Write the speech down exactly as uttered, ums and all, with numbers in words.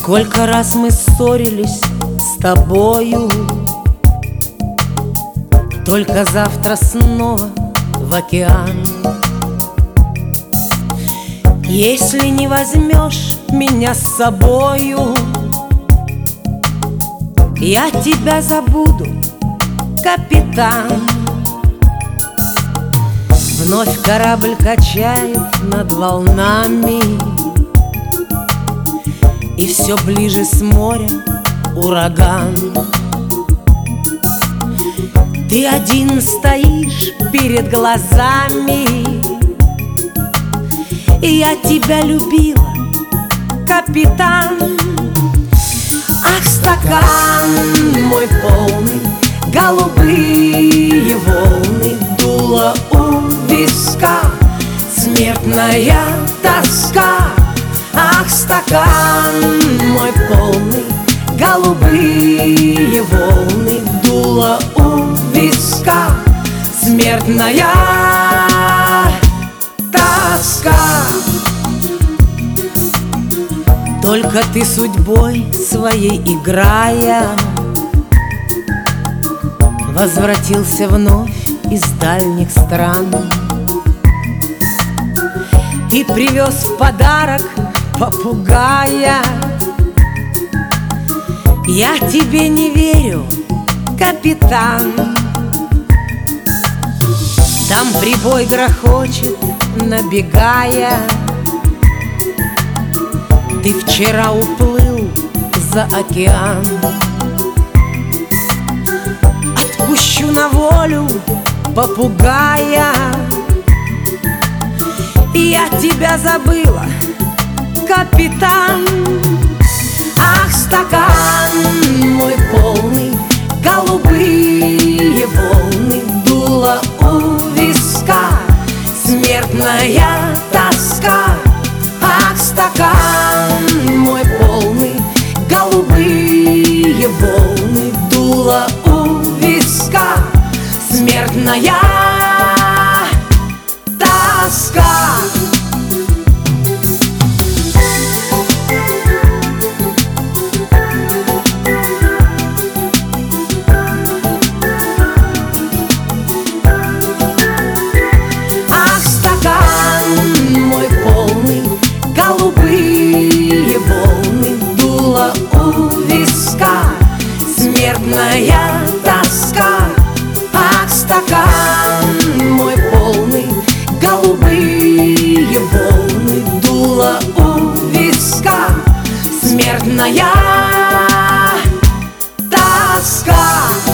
Сколько раз мы ссорились с тобою, только завтра снова в океан. Если не возьмешь меня с собою, я тебя забуду, капитан. Вновь корабль качает над волнами, и все ближе с моря ураган. Ты один стоишь перед глазами, и я тебя любила, капитан. Ах, стакан мой полный, голубые волны, дуло у виска, смертная тоска. Ах, стакан мой полный, голубые волны, дуло у виска, смертная тоска. Только ты судьбой своей играя возвратился вновь из дальних стран. Ты привез в подарок попугая. Я тебе не верю, капитан. Там прибой грохочет, набегая. Ты вчера уплыл за океан. Отпущу на волю попугая. Я тебя забыла, капитан. Ах, стакан мой полный, голубые волны, дуло у виска, смертная тоска. Ах, стакан мой полный, голубые волны, дуло у виска, смертная тоска. Голубые волны, дуло у виска, смертная тоска. Ах, стакан мой полный, голубые волны, дуло у виска, смертная тоска.